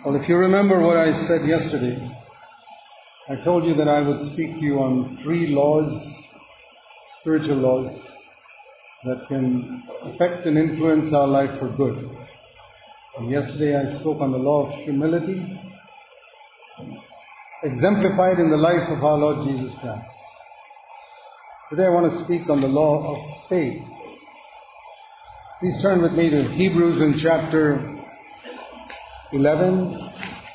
Well, if you remember what I said yesterday, I told you that I would speak to you on 3 laws, spiritual laws, that can affect and influence our life for good. And yesterday I spoke on the law of humility, exemplified in the life of our Lord Jesus Christ. Today I want to speak on the law of faith. Please turn with me to Hebrews in chapter 11.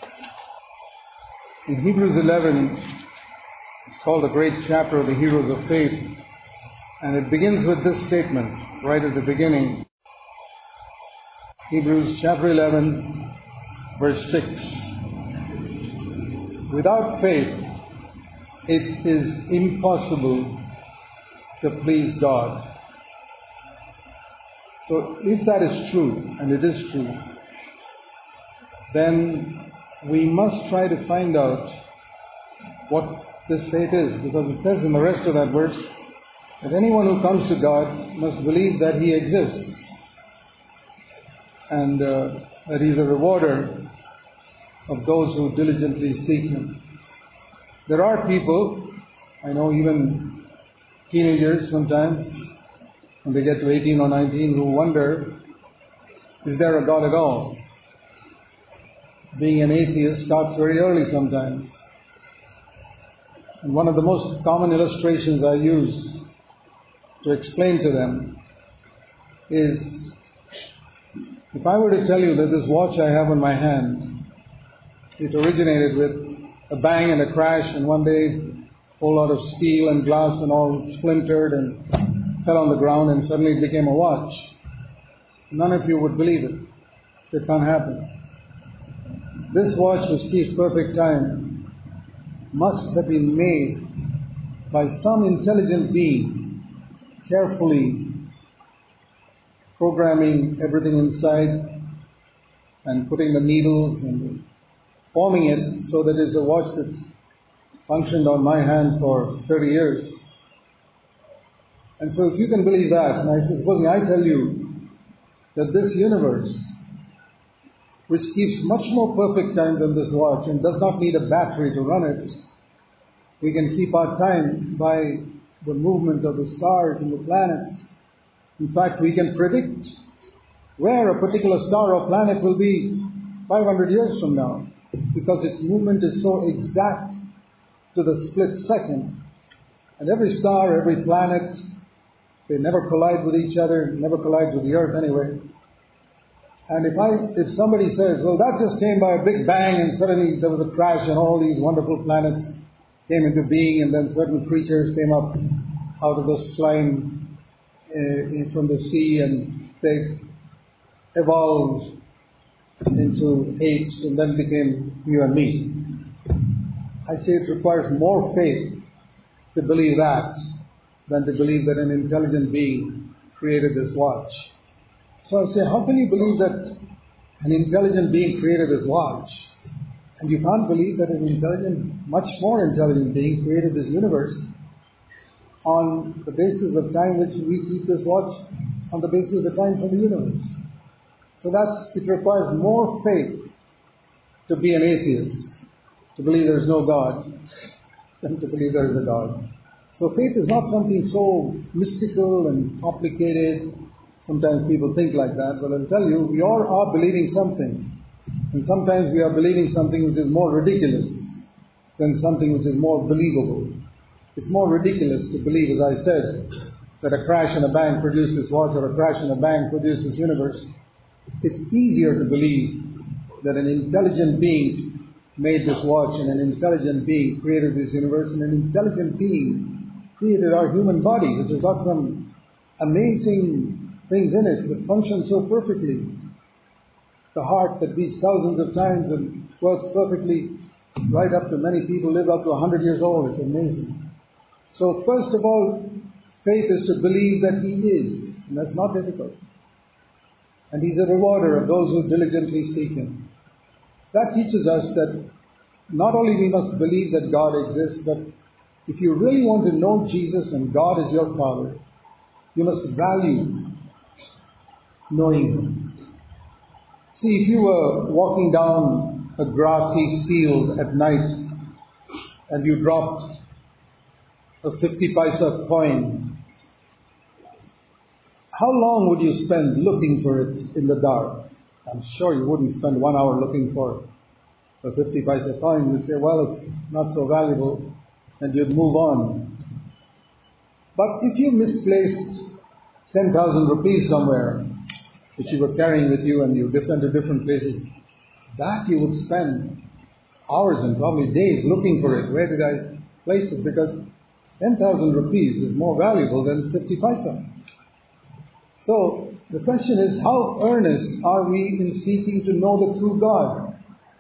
In Hebrews 11, it's called a great chapter of the heroes of faith. And it begins with this statement right at the beginning. Hebrews chapter 11, verse 6. Without faith, it is impossible to please God. So if that is true, and it is true, then we must try to find out what this faith is, because it says in the rest of that verse that anyone who comes to God must believe that He exists and that He's a rewarder of those who diligently seek Him. There are people, I know even teenagers sometimes, when they get to 18 or 19, who wonder, is there a God at all? Being an atheist starts very early sometimes. And one of the most common illustrations I use to explain to them is, if I were to tell you that this watch I have in my hand, it originated with a bang and a crash, and one day a whole lot of steel and glass and all splintered and fell on the ground, and suddenly it became a watch. None of you would believe it. So it can't happen. This watch, which keeps perfect time, must have been made by some intelligent being, carefully programming everything inside and putting the needles and forming it so that it's a watch that's functioned on my hand for 30 years. And so if you can believe that, and I supposing I tell you that this universe, which keeps much more perfect time than this watch and does not need a battery to run it, we can keep our time by the movement of the stars and the planets. In fact, we can predict where a particular star or planet will be 500 years from now, because its movement is so exact to the split second. And every star, every planet, they never collide with each other, never collide with the earth anyway. And if somebody says, well, that just came by a big bang and suddenly there was a crash and all these wonderful planets came into being, and then certain creatures came up out of the slime from the sea, and they evolved into apes and then became you and me. I say it requires more faith to believe that than to believe that an intelligent being created this watch. So I say, how can you believe that an intelligent being created this watch, and you can't believe that an intelligent, much more intelligent being created this universe on the basis of time which we keep this watch on the basis of the time from the universe? So it requires more faith to be an atheist, to believe there is no God, than to believe there is a God. So faith is not something so mystical and complicated. Sometimes people think like that, but I'll tell you, we all are believing something. And sometimes we are believing something which is more ridiculous than something which is more believable. It's more ridiculous to believe, as I said, that a crash and a bang produced this watch, or a crash and a bang produced this universe. It's easier to believe that an intelligent being made this watch, and an intelligent being created this universe, and an intelligent being created our human body, which has got some amazing things in it that function so perfectly. The heart that beats thousands of times and works perfectly, right up to many people live up to 100 years old. It's amazing. So first of all, faith is to believe that He is, and that's not difficult. And He's a rewarder of those who diligently seek Him. That teaches us that not only we must believe that God exists, but if you really want to know Jesus and God is your Father, you must value knowing Him. See, if you were walking down a grassy field at night and you dropped a 50 paisa coin, how long would you spend looking for it in the dark? I'm sure you wouldn't spend 1 hour looking for a 50 paisa coin. You'd say, well, it's not so valuable, and you'd move on. But if you misplaced 10,000 rupees somewhere, which you were carrying with you and you went to different places, that you would spend hours and probably days looking for it. Where did I place it? Because 10,000 rupees is more valuable than 50 paisa. So the question is, how earnest are we in seeking to know the true God?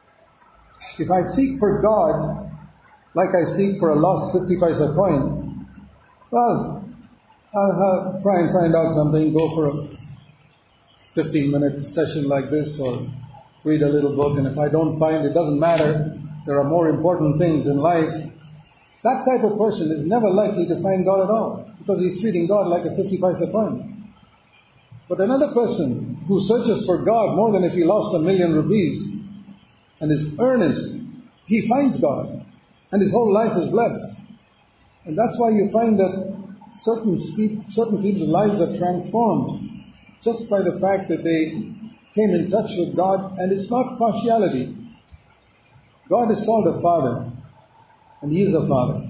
If I seek for God like I seek for a lost 50 paisa coin, well, I'll try and find out something, go for a 15-minute session like this or read a little book, and if I don't find, it doesn't matter, there are more important things in life. That type of person is never likely to find God at all, because he's treating God like a 50 paisa coin. But another person who searches for God more than if he lost 1,000,000 rupees and is earnest, he finds God and his whole life is blessed. And that's why you find that certain people's lives are transformed just by the fact that they came in touch with God. And it's not partiality. God is called a Father, and He is a Father,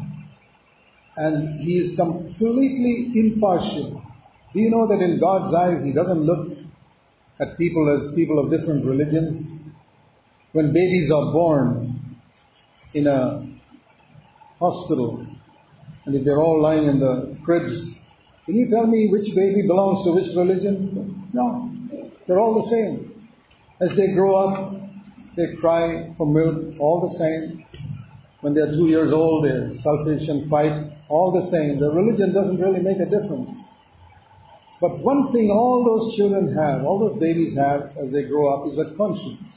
and He is completely impartial. Do you know that in God's eyes He doesn't look at people as people of different religions? When babies are born in a hospital, and if they're all lying in the cribs, can you tell me which baby belongs to which religion? No. They're all the same. As they grow up, they cry for milk, all the same. When they're 2 years old, they're selfish and fight, all the same. The religion doesn't really make a difference. But one thing all those children have, all those babies have as they grow up, is a conscience.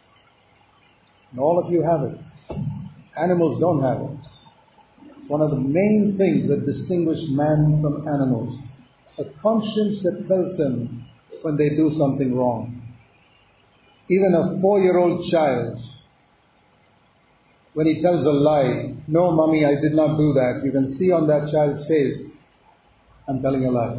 And all of you have it. Animals don't have it. It's one of the main things that distinguish man from animals. A conscience that tells them when they do something wrong. Even a 4-year-old child, when he tells a lie, no, mommy, I did not do that, you can see on that child's face, I'm telling a lie.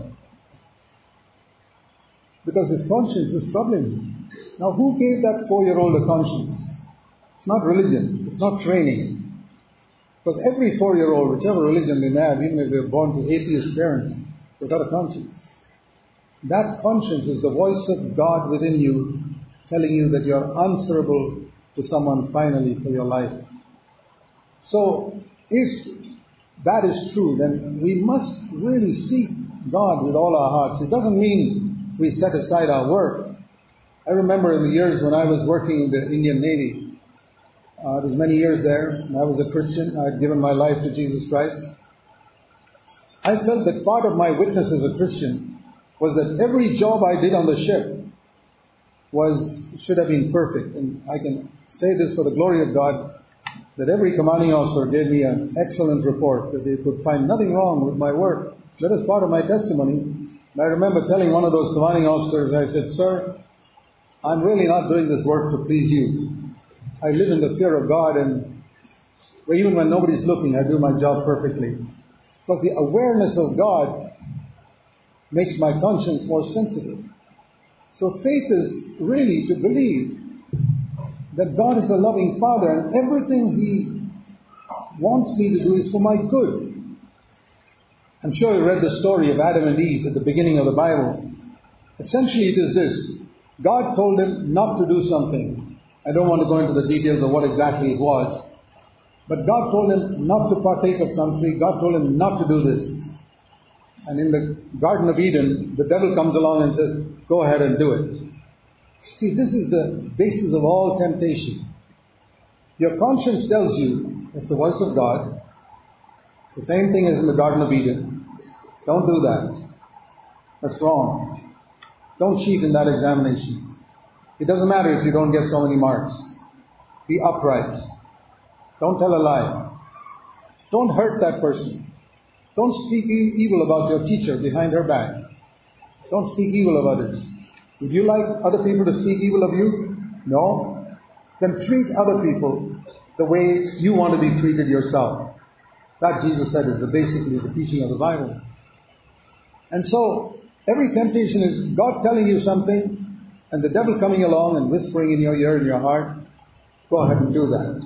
Because his conscience is troubling him. Now, who gave that 4-year-old a conscience? It's not religion. It's not training. Because every 4-year-old, whichever religion they have, even if they're born to atheist parents, they've got a conscience. That conscience is the voice of God within you, telling you that you're answerable to someone finally for your life. So, if that is true, then we must really seek God with all our hearts. It doesn't mean we set aside our work. I remember in the years when I was working in the Indian Navy, it was many years there, and I was a Christian. I had given my life to Jesus Christ. I felt that part of my witness as a Christian was that every job I did on the ship should have been perfect. And I can say this for the glory of God, that every commanding officer gave me an excellent report, that they could find nothing wrong with my work. That is part of my testimony. And I remember telling one of those commanding officers, I said, "Sir, I'm really not doing this work to please you. I live in the fear of God, and even when nobody's looking, I do my job perfectly." Because the awareness of God makes my conscience more sensitive. So faith is really to believe that God is a loving Father, and everything He wants me to do is for my good. I'm sure you read the story of Adam and Eve at the beginning of the Bible. Essentially it is this. God told them not to do something. I don't want to go into the details of what exactly it was. But God told him not to partake of some tree. God told him not to do this. And in the Garden of Eden, the devil comes along and says, "Go ahead and do it." See, this is the basis of all temptation. Your conscience tells you, it's the voice of God. It's the same thing as in the Garden of Eden. Don't do that. That's wrong. Don't cheat in that examination. It doesn't matter if you don't get so many marks. Be upright. Don't tell a lie. Don't hurt that person. Don't speak evil about your teacher behind her back. Don't speak evil of others. Would you like other people to speak evil of you? No. then treat other people the way you want to be treated yourself. That, Jesus said, is basically the teaching of the Bible. And so, every temptation is God telling you something and the devil coming along and whispering in your ear, in your heart, go ahead and do that.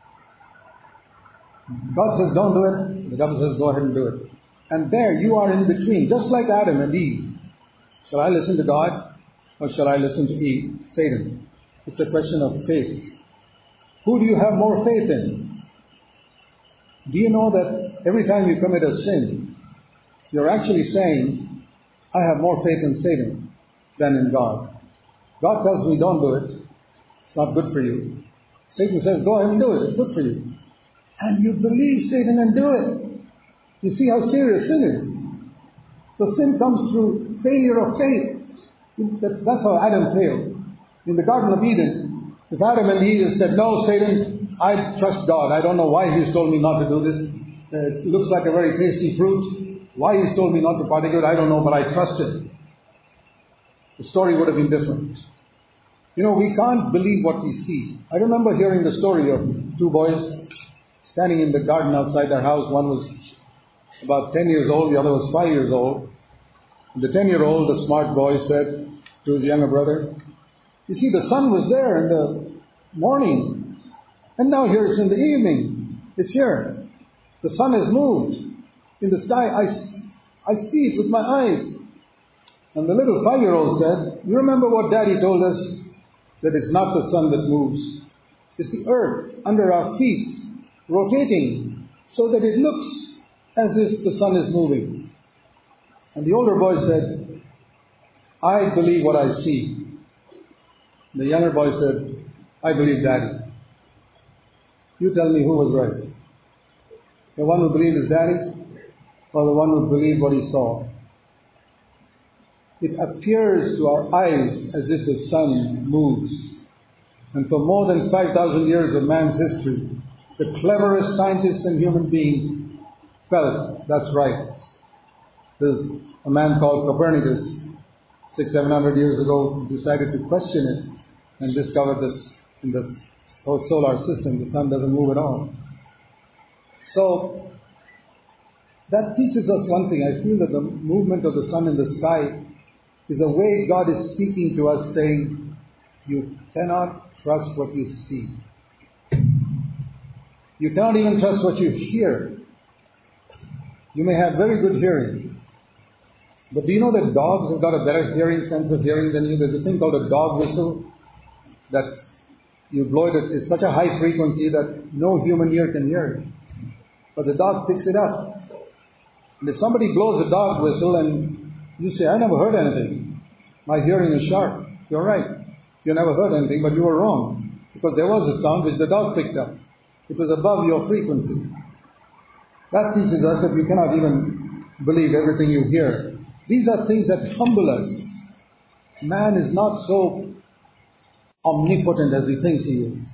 God says, don't do it. The devil says, go ahead and do it. And there you are in between, just like Adam and Eve. Shall I listen to God or shall I listen to Eve, Satan? It's a question of faith. Who do you have more faith in? Do you know that every time you commit a sin, you're actually saying, I have more faith in Satan than in God. God tells me, don't do it. It's not good for you. Satan says, go ahead and do it. It's good for you. And you believe Satan and do it. You see how serious sin is. So sin comes through failure of faith. That's how Adam failed. In the Garden of Eden, if Adam and Eve had said, no, Satan, I trust God. I don't know why He's told me not to do this. It looks like a very tasty fruit. Why He's told me not to partake of it, I don't know, but I trust it. The story would have been different. You know, we can't believe what we see. I remember hearing the story of two boys standing in the garden outside their house. One was about 10 years old, the other was 5 years old. And the 10-year-old, the smart boy, said to his younger brother, you see, the sun was there in the morning, and now here it's in the evening. It's here. The sun has moved in the sky. I see it with my eyes. And the little 5-year-old said, you remember what Daddy told us? That it's not the sun that moves. It's the earth under our feet rotating so that it looks as if the sun is moving. And the older boy said, I believe what I see. The younger boy said, I believe Daddy. You tell me who was right. The one who believed his daddy or the one who believed what he saw? It appears to our eyes as if the sun moves. And for more than 5,000 years of man's history, the cleverest scientists and human beings felt that's right. There's a man called Copernicus, 600-700 years ago, decided to question it and discovered this in the solar system. The sun doesn't move at all. So, that teaches us one thing. I feel that the movement of the sun in the sky is a way God is speaking to us, saying, you cannot trust what you see. You cannot even trust what you hear. You may have very good hearing. But do you know that dogs have got a better sense of hearing than you? There's a thing called a dog whistle. You blow it, it's such a high frequency that no human ear can hear it. But the dog picks it up. And if somebody blows a dog whistle and you say, I never heard anything, my hearing is sharp. You're right. You never heard anything, but you were wrong. Because there was a sound which the dog picked up. It was above your frequency. That teaches us that you cannot even believe everything you hear. These are things that humble us. Man is not so omnipotent as he thinks he is.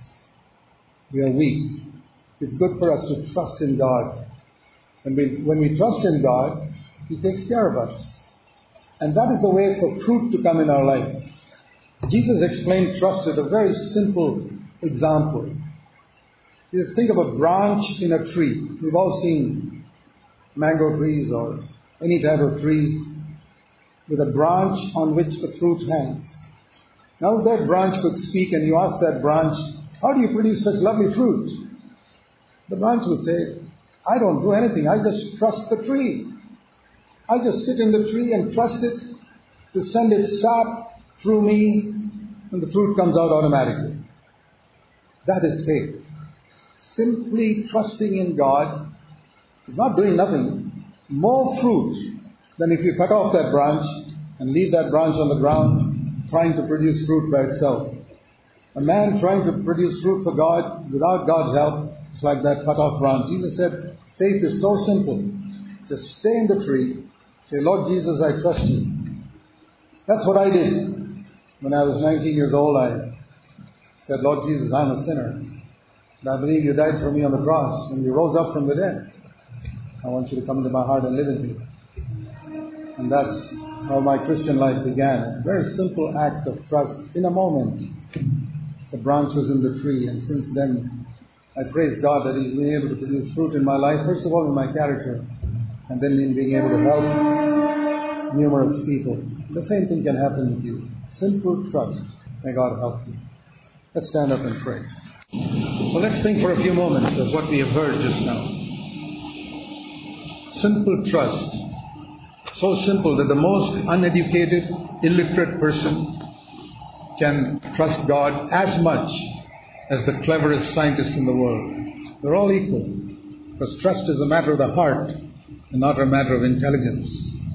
We are weak. It's good for us to trust in God. And when we trust in God, He takes care of us. And that is the way for fruit to come in our life. Jesus explained trust with a very simple example. Just think of a branch in a tree. We've all seen mango trees or any type of trees with a branch on which the fruit hangs. Now if that branch could speak and you ask that branch, how do you produce such lovely fruit? The branch would say, I don't do anything. I just trust the tree. I just sit in the tree and trust it to send its sap through me and the fruit comes out automatically. That is faith. Simply trusting in God is not doing nothing. More fruit than if you cut off that branch and leave that branch on the ground trying to produce fruit by itself. A man trying to produce fruit for God without God's help is like that cut off branch. Jesus said, faith is so simple. Just stay in the tree. Say, Lord Jesus, I trust you. That's what I did. When I was 19 years old, I said, Lord Jesus, I'm a sinner. And I believe you died for me on the cross and you rose up from the dead. I want you to come into my heart and live in me. And that's how my Christian life began. A very simple act of trust in a moment. the branch was in the tree, and since then I praise God that He's been able to produce fruit in my life, first of all in my character, and then in being able to help numerous people. The same thing can happen with you. Simple trust. May God help you. Let's stand up and pray. So let's think for a few moments of what we have heard just now. Simple trust. So simple that the most uneducated, illiterate person can trust God as much as the cleverest scientist in the world. They're all equal. Because trust is a matter of the heart and not a matter of intelligence.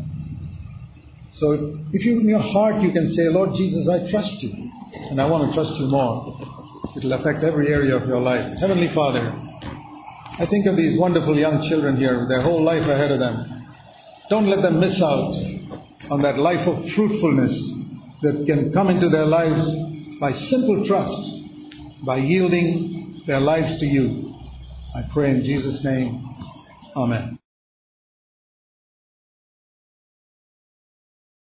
So if you in your heart you can say, Lord Jesus, I trust you, and I want to trust you more, it will affect every area of your life. Heavenly Father, I think of these wonderful young children here with their whole life ahead of them. Don't let them miss out on that life of fruitfulness that can come into their lives by simple trust, by yielding their lives to you. I pray in Jesus' name. Amen.